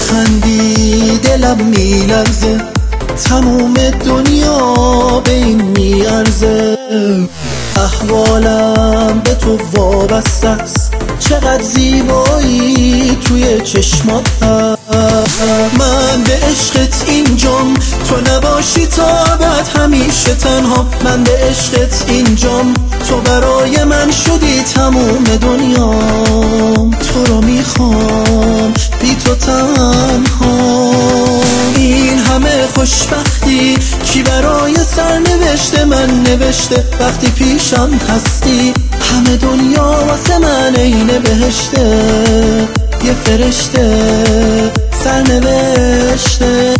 میخندی دلم میلرزه، تموم دنیا به این میارزه. احوالم به تو وابسته است، چقدر زیبایی توی چشمات هست. من به عشقت اینجام، تو نباشی تا ابد همیشه تنها. من به عشقت اینجام، تو برای من شدی تموم دنیام. تو رو میخوام بی تو تنها. این همه خوشبختی کی برای سرنوشت من نوشته؟ وقتی پیشم هستی همه دنیا واسه من عین بهشته. یه فرشته سرنوشته.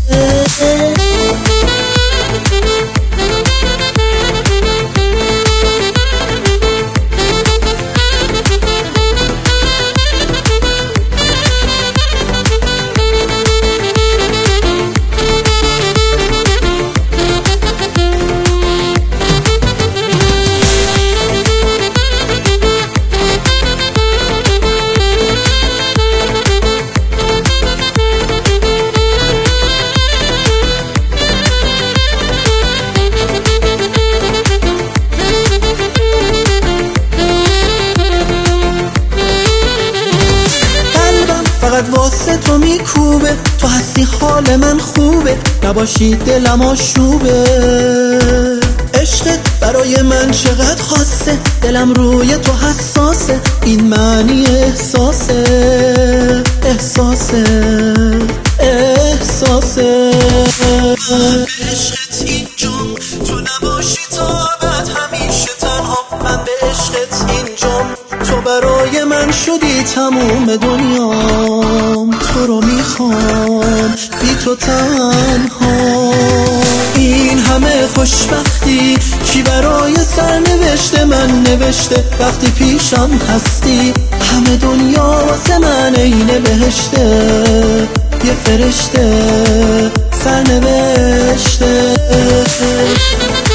فقط واسه تو میکوبه، تو هستی حال من خوبه، نباشی دلم آشوبه. عشقت برای من چقدر خاصه، دلم روی تو حساسه. این معنی احساسه، احساسه، احساسه. من به عشقت اینجام، تو نباشی تا ابد همیشه تنها. من به عشقت اینجام، تو برای من شدی تموم دنیام. تو رو میخوام بی تو تنها. این همه خوشبختی کی برای سرنوشت من نوشته؟ وقتی پیشم هستی همه دنیا واسه من عین بهشته. یه فرشته سرنوشته.